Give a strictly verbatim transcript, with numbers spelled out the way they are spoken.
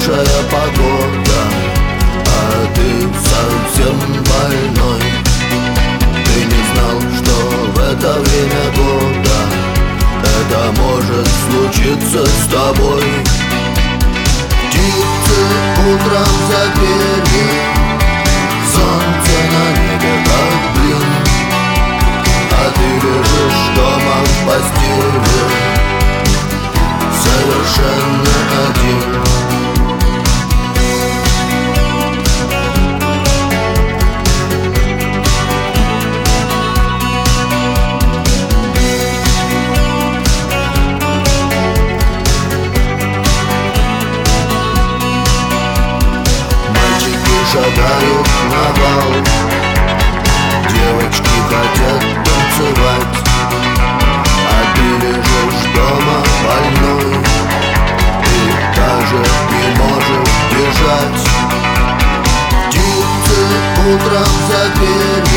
хорошая погода, а ты совсем больной. Ты не знал, что в это время года это может случиться с тобой. Птицы утром запели, солнце на небе как блин, а ты лежишь дома в постели, совершенно один. Шагают на бал, девочки хотят танцевать, а ты лежишь дома больной и даже не можешь бежать. Птицы утром запели,